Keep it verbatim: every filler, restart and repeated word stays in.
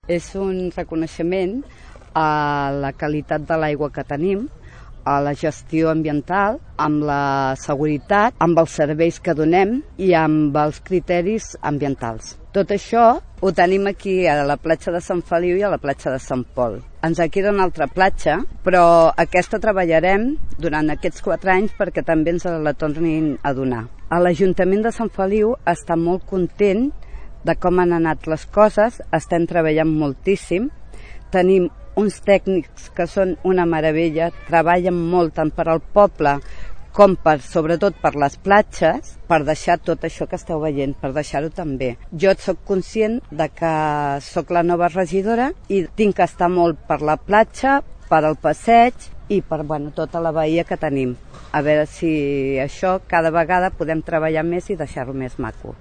És un reconeixement a la qualitat de l'aigua que tenim, a la gestió ambiental, amb la seguretat, amb els serveis que donem i amb els criteris ambientals. Tot això ho tenim aquí a la platja de Sant Feliu i a la platja de Sant Pol. Ens queda una altra platja, però aquesta treballarem durant aquests quatre anys perquè també ens la tornin a donar. A l'Ajuntament de Sant Feliu està molt content de com han anat les coses, estem treballant moltíssim, tenim uns tècnics que són una meravella, treballen molt tant per al poble com per, sobretot per les platges, per deixar tot això que esteu veient, per deixar-ho també. Jo soc conscient de que sóc la nova regidora i tinc que estar molt per la platja, per al passeig i per bueno, tota la bahia que tenim. A veure si això cada vegada podem treballar més i deixar-ho més maco.